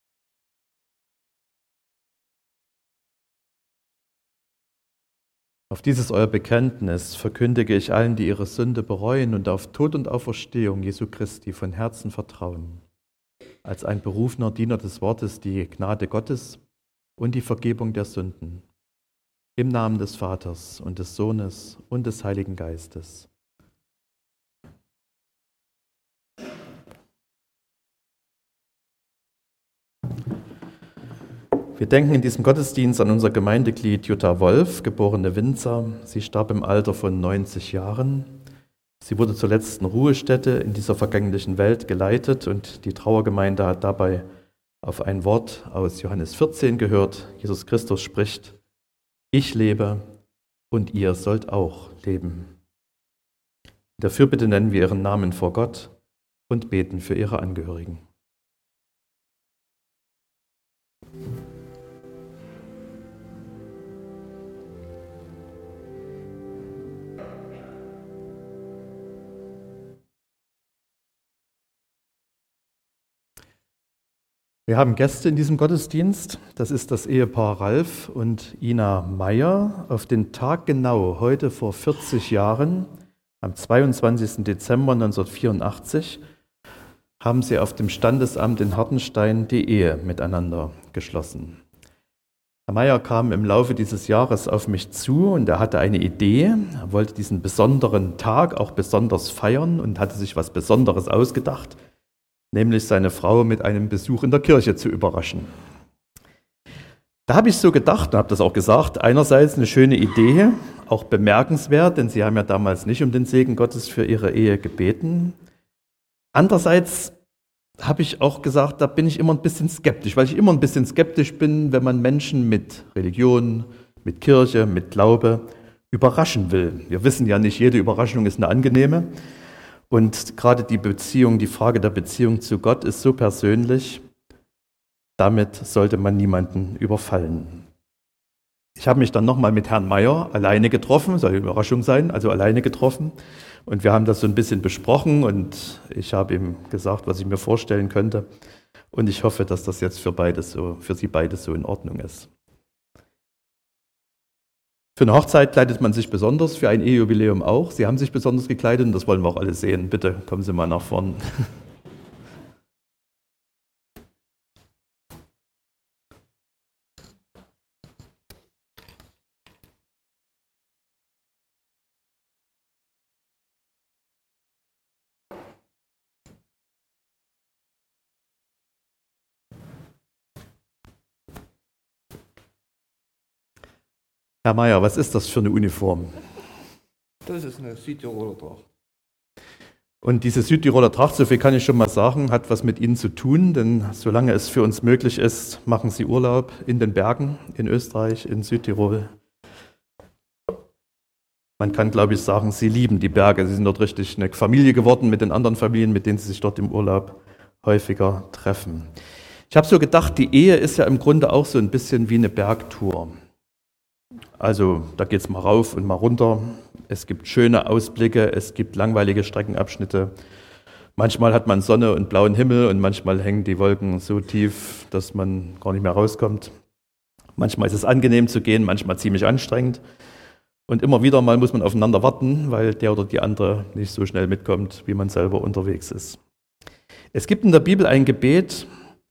Auf dieses euer Bekenntnis verkündige ich allen, die ihre Sünde bereuen und auf Tod und Auferstehung Jesu Christi von Herzen vertrauen, als ein berufener Diener des Wortes die Gnade Gottes und die Vergebung der Sünden. Im Namen des Vaters und des Sohnes und des Heiligen Geistes. Wir denken in diesem Gottesdienst an unser Gemeindeglied Jutta Wolf, geborene Winzer. Sie starb im Alter von 90 Jahren. Sie wurde zur letzten Ruhestätte in dieser vergänglichen Welt geleitet und die Trauergemeinde hat dabei auf ein Wort aus Johannes 14 gehört. Jesus Christus spricht: Ich lebe und ihr sollt auch leben. In der Fürbitte nennen wir ihren Namen vor Gott und beten für ihre Angehörigen. Wir haben Gäste in diesem Gottesdienst. Das ist das Ehepaar Ralf und Ina Meyer. Auf den Tag genau, heute vor 40 Jahren, am 22. Dezember 1984, haben sie auf dem Standesamt in Hartenstein die Ehe miteinander geschlossen. Herr Meyer kam im Laufe dieses Jahres auf mich zu und er hatte eine Idee. Er wollte diesen besonderen Tag auch besonders feiern und hatte sich was Besonderes ausgedacht, nämlich seine Frau mit einem Besuch in der Kirche zu überraschen. Da habe ich so gedacht und habe das auch gesagt, einerseits eine schöne Idee, auch bemerkenswert, denn sie haben ja damals nicht um den Segen Gottes für ihre Ehe gebeten. Andererseits habe ich auch gesagt, da bin ich immer ein bisschen skeptisch, weil ich immer ein bisschen skeptisch bin, wenn man Menschen mit Religion, mit Kirche, mit Glaube überraschen will. Wir wissen ja nicht, jede Überraschung ist eine angenehme. Und gerade die Frage der Beziehung zu Gott ist so persönlich, damit sollte man niemanden überfallen. Ich habe mich dann nochmal mit Herrn Meyer alleine getroffen, soll eine Überraschung sein, also alleine getroffen. Und wir haben das so ein bisschen besprochen und ich habe ihm gesagt, was ich mir vorstellen könnte. Und ich hoffe, dass das jetzt für Sie beide so in Ordnung ist. Für eine Hochzeit kleidet man sich besonders, für ein Ehejubiläum auch. Sie haben sich besonders gekleidet und das wollen wir auch alle sehen. Bitte kommen Sie mal nach vorn. Herr Meyer, was ist das für eine Uniform? Das ist eine Südtiroler Tracht. Und diese Südtiroler Tracht, so viel kann ich schon mal sagen, hat was mit ihnen zu tun, denn solange es für uns möglich ist, machen sie Urlaub in den Bergen, in Österreich, in Südtirol. Man kann, glaube ich, sagen, sie lieben die Berge. Sie sind dort richtig eine Familie geworden mit den anderen Familien, mit denen sie sich dort im Urlaub häufiger treffen. Ich habe so gedacht, die Ehe ist ja im Grunde auch so ein bisschen wie eine Bergtour. Also da geht es mal rauf und mal runter. Es gibt schöne Ausblicke, es gibt langweilige Streckenabschnitte. Manchmal hat man Sonne und blauen Himmel und manchmal hängen die Wolken so tief, dass man gar nicht mehr rauskommt. Manchmal ist es angenehm zu gehen, manchmal ziemlich anstrengend. Und immer wieder mal muss man aufeinander warten, weil der oder die andere nicht so schnell mitkommt, wie man selber unterwegs ist. Es gibt in der Bibel ein Gebet,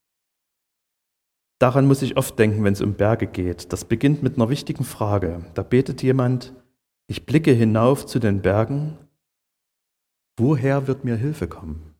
daran muss ich oft denken, wenn es um Berge geht. Das beginnt mit einer wichtigen Frage. Da betet jemand: Ich blicke hinauf zu den Bergen, woher wird mir Hilfe kommen?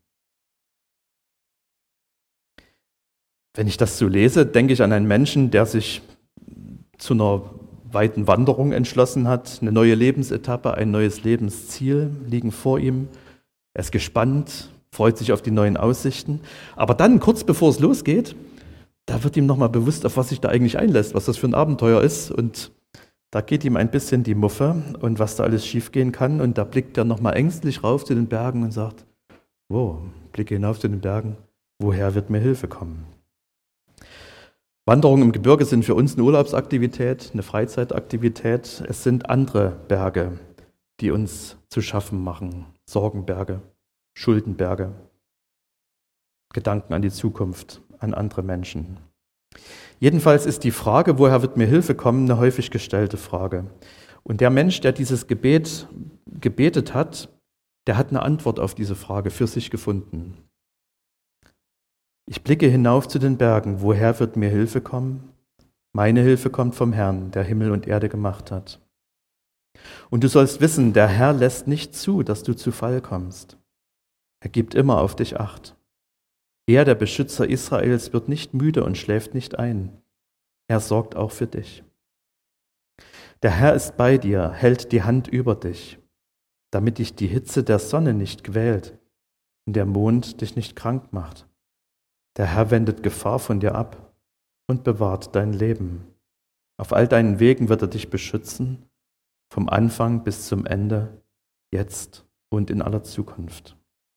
Wenn ich das so lese, denke ich an einen Menschen, der sich zu einer weiten Wanderung entschlossen hat. Eine neue Lebensetappe, ein neues Lebensziel liegen vor ihm. Er ist gespannt, freut sich auf die neuen Aussichten. Aber dann, kurz bevor es losgeht, da wird ihm nochmal bewusst, auf was sich da eigentlich einlässt, was das für ein Abenteuer ist. Und da geht ihm ein bisschen die Muffe und was da alles schiefgehen kann. Und da blickt er nochmal ängstlich rauf zu den Bergen und sagt: Wow, blicke hinauf zu den Bergen, woher wird mir Hilfe kommen? Wanderungen im Gebirge sind für uns eine Urlaubsaktivität, eine Freizeitaktivität. Es sind andere Berge, die uns zu schaffen machen. Sorgenberge, Schuldenberge, Gedanken an die Zukunft, an andere Menschen. Jedenfalls ist die Frage, woher wird mir Hilfe kommen, eine häufig gestellte Frage. Und der Mensch, der dieses Gebet gebetet hat, der hat eine Antwort auf diese Frage für sich gefunden. Ich blicke hinauf zu den Bergen, woher wird mir Hilfe kommen? Meine Hilfe kommt vom Herrn, der Himmel und Erde gemacht hat. Und du sollst wissen, der Herr lässt nicht zu, dass du zu Fall kommst. Er gibt immer auf dich Acht. Er, der Beschützer Israels, wird nicht müde und schläft nicht ein. Er sorgt auch für dich. Der Herr ist bei dir, hält die Hand über dich, damit dich die Hitze der Sonne nicht quält und der Mond dich nicht krank macht. Der Herr wendet Gefahr von dir ab und bewahrt dein Leben. Auf all deinen Wegen wird er dich beschützen, vom Anfang bis zum Ende, jetzt und in aller Zukunft.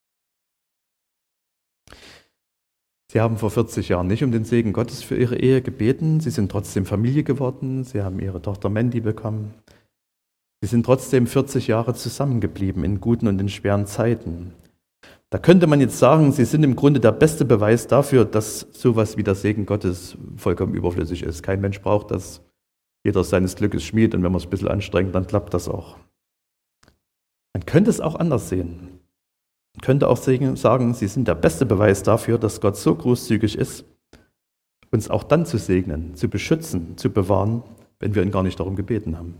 Sie haben vor 40 Jahren nicht um den Segen Gottes für ihre Ehe gebeten. Sie sind trotzdem Familie geworden. Sie haben ihre Tochter Mandy bekommen. Sie sind trotzdem 40 Jahre zusammengeblieben in guten und in schweren Zeiten. Da könnte man jetzt sagen, sie sind im Grunde der beste Beweis dafür, dass sowas wie der Segen Gottes vollkommen überflüssig ist. Kein Mensch braucht das. Jeder seines Glückes Schmied, und wenn man es ein bisschen anstrengt, dann klappt das auch. Man könnte es auch anders sehen. Man könnte auch sagen, sie sind der beste Beweis dafür, dass Gott so großzügig ist, uns auch dann zu segnen, zu beschützen, zu bewahren, wenn wir ihn gar nicht darum gebeten haben.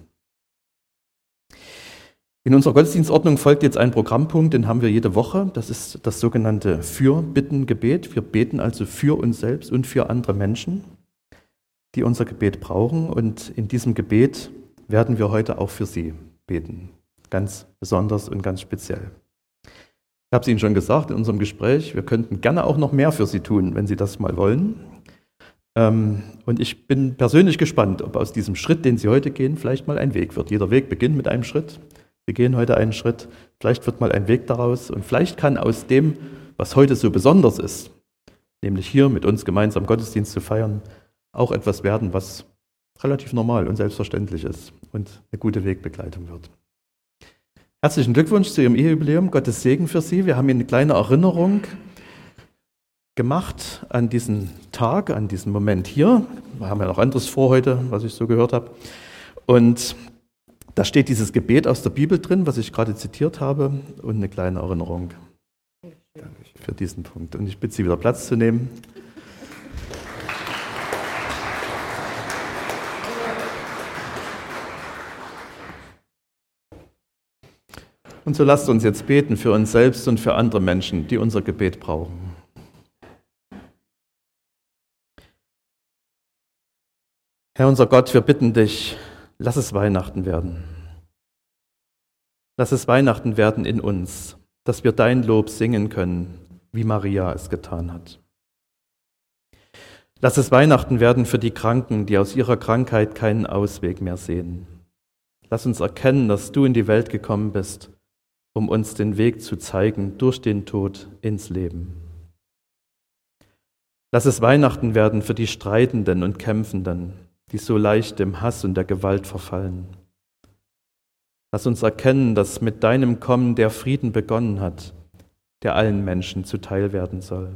In unserer Gottesdienstordnung folgt jetzt ein Programmpunkt, den haben wir jede Woche. Das ist das sogenannte Fürbittengebet. Wir beten also für uns selbst und für andere Menschen, die unser Gebet brauchen. Und in diesem Gebet werden wir heute auch für Sie beten. Ganz besonders und ganz speziell. Ich habe es Ihnen schon gesagt in unserem Gespräch, wir könnten gerne auch noch mehr für Sie tun, wenn Sie das mal wollen. Und ich bin persönlich gespannt, ob aus diesem Schritt, den Sie heute gehen, vielleicht mal ein Weg wird. Jeder Weg beginnt mit einem Schritt. Sie gehen heute einen Schritt, vielleicht wird mal ein Weg daraus und vielleicht kann aus dem, was heute so besonders ist, nämlich hier mit uns gemeinsam Gottesdienst zu feiern, auch etwas werden, was relativ normal und selbstverständlich ist und eine gute Wegbegleitung wird. Herzlichen Glückwunsch zu Ihrem Ehejubiläum, Gottes Segen für Sie. Wir haben Ihnen eine kleine Erinnerung gemacht an diesen Tag, an diesen Moment hier. Wir haben ja noch anderes vor heute, was ich so gehört habe. Und da steht dieses Gebet aus der Bibel drin, was ich gerade zitiert habe, und eine kleine Erinnerung für diesen Punkt. Und ich bitte Sie wieder Platz zu nehmen. Und so lasst uns jetzt beten für uns selbst und für andere Menschen, die unser Gebet brauchen. Herr unser Gott, wir bitten dich, lass es Weihnachten werden. Lass es Weihnachten werden in uns. dass wir dein Lob singen können, wie Maria es getan hat. Lass es Weihnachten werden für die Kranken, die aus ihrer Krankheit keinen Ausweg mehr sehen. Lass uns erkennen, dass du in die Welt gekommen bist, um uns den Weg zu zeigen durch den Tod ins Leben. Lass es Weihnachten werden für die Streitenden und Kämpfenden, die so leicht dem Hass und der Gewalt verfallen. Lass uns erkennen, dass mit deinem Kommen der Frieden begonnen hat, der allen Menschen zuteil werden soll.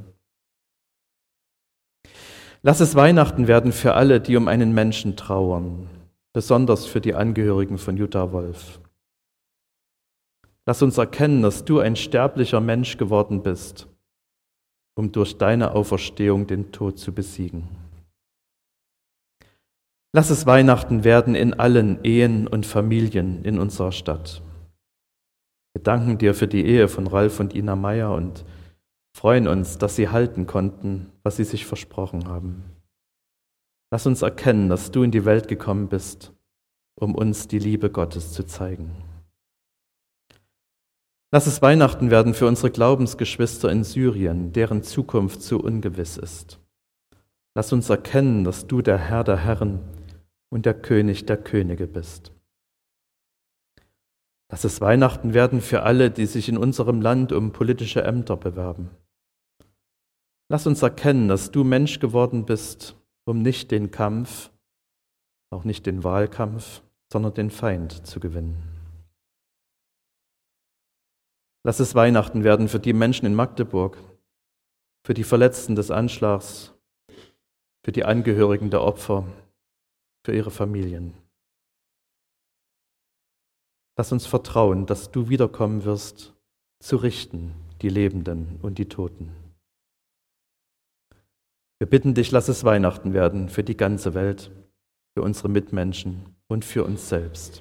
Lass es Weihnachten werden für alle, die um einen Menschen trauern, besonders für die Angehörigen von Jutta Wolf. Lass uns erkennen, dass du ein sterblicher Mensch geworden bist, um durch deine Auferstehung den Tod zu besiegen. Lass es Weihnachten werden in allen Ehen und Familien in unserer Stadt. Wir danken dir für die Ehe von Ralf und Ina Meyer und freuen uns, dass sie halten konnten, was sie sich versprochen haben. Lass uns erkennen, dass du in die Welt gekommen bist, um uns die Liebe Gottes zu zeigen. Lass es Weihnachten werden für unsere Glaubensgeschwister in Syrien, deren Zukunft so ungewiss ist. Lass uns erkennen, dass du der Herr der Herren und der König der Könige bist. Lass es Weihnachten werden für alle, die sich in unserem Land um politische Ämter bewerben. Lass uns erkennen, dass du Mensch geworden bist, um nicht den Kampf, auch nicht den Wahlkampf, sondern den Feind zu gewinnen. Lass es Weihnachten werden für die Menschen in Magdeburg, für die Verletzten des Anschlags, für die Angehörigen der Opfer, für ihre Familien. Lass uns vertrauen, dass du wiederkommen wirst, zu richten die Lebenden und die Toten. Wir bitten dich, lass es Weihnachten werden für die ganze Welt, für unsere Mitmenschen und für uns selbst.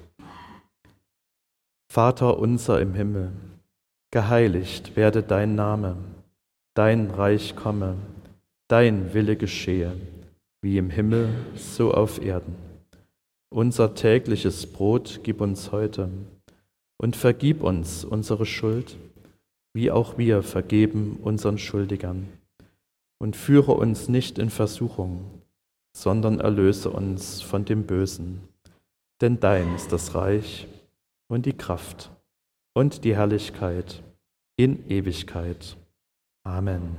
Vater unser im Himmel, geheiligt werde dein Name, dein Reich komme, dein Wille geschehe, wie im Himmel, so auf Erden. Unser tägliches Brot gib uns heute und vergib uns unsere Schuld, wie auch wir vergeben unseren Schuldigern. Und führe uns nicht in Versuchung, sondern erlöse uns von dem Bösen. Denn dein ist das Reich und die Kraft und die Herrlichkeit in Ewigkeit. Amen.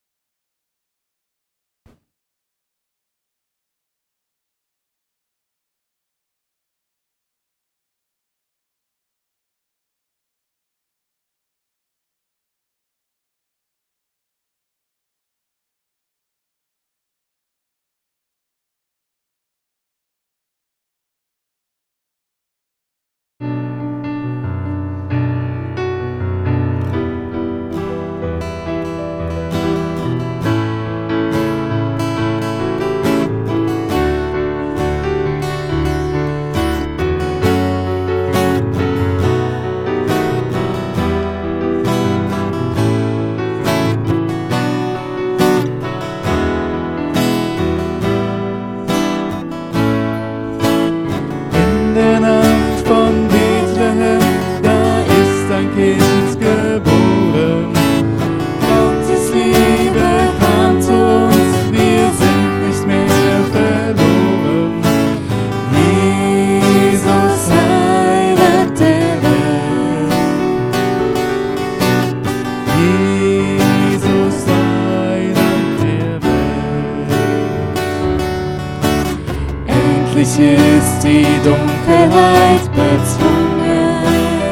ist die Dunkelheit bezwungen.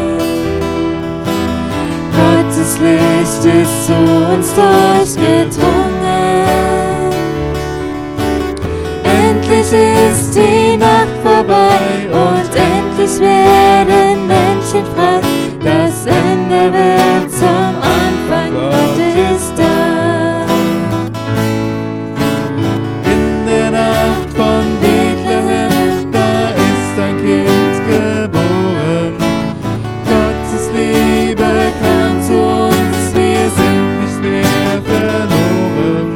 Gottes Licht ist zu uns durchgedrungen. Endlich ist die Nacht vorbei und endlich werden Menschen frei. Das Ende wird zum Anfang, Gott ist da. In der Nacht von Bethlehem, da ist ein Kind geboren. Gottes Liebe kam zu uns, wir sind nicht mehr verloren.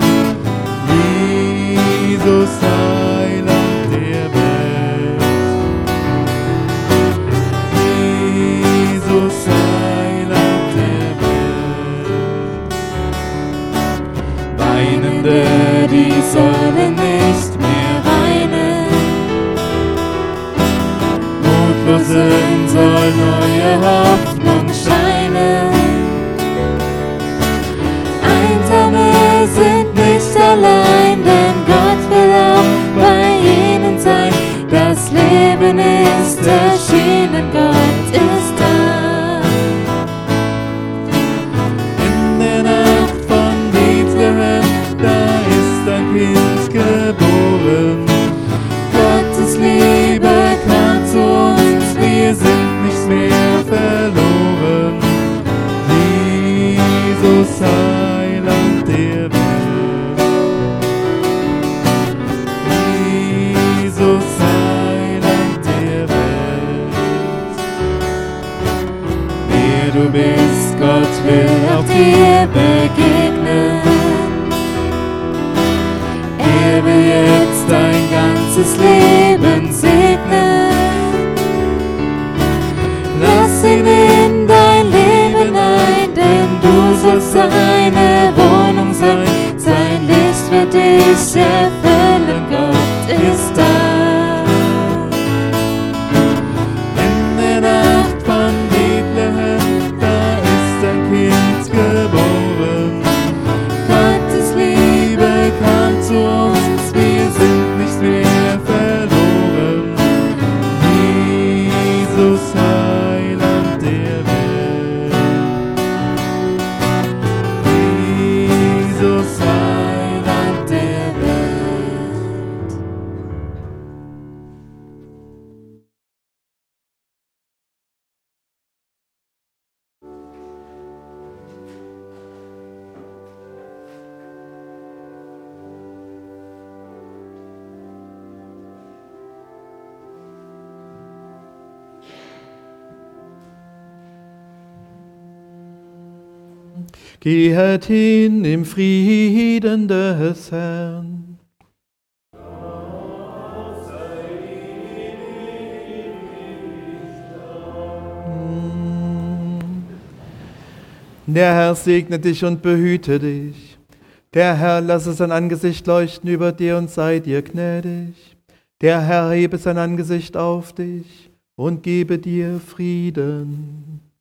Jesus, Heiland der Welt. Jesus, Feinde, die sollen nicht mehr weinen. Mutlosen soll neue Hoffnung scheinen. Einsame sind nicht allein, denn Gott will auch bei ihnen sein. Das Leben ist erschienen, Gott ist da. In der Nacht von Bethlehem, da ist ein Kind geboren. Gottes Liebe kam zu uns, wir sind nicht mehr verloren. Jesus Heiland der Welt. Jesus Heiland der Welt. Wer du bist, Gott will auch dir begegnen. Er will jetzt dein ganzes Leben segnen. Lass ihn in dein Leben ein, denn du sollst seine Wohnung sein. Sein Licht wird dich erfüllen, Gott ist da. In der Nacht von Bethlehem, da ist ein Kind geboren. Gottes Liebe kam zu uns, wir sind nicht mehr verloren. Jesus Heiland der Welt. Jesus Heiland der Welt. Gehet hin im Frieden des Herrn. Der Herr segne dich und behüte dich. Der Herr lasse sein Angesicht leuchten über dir und sei dir gnädig. Der Herr hebe sein Angesicht auf dich und gebe dir Frieden.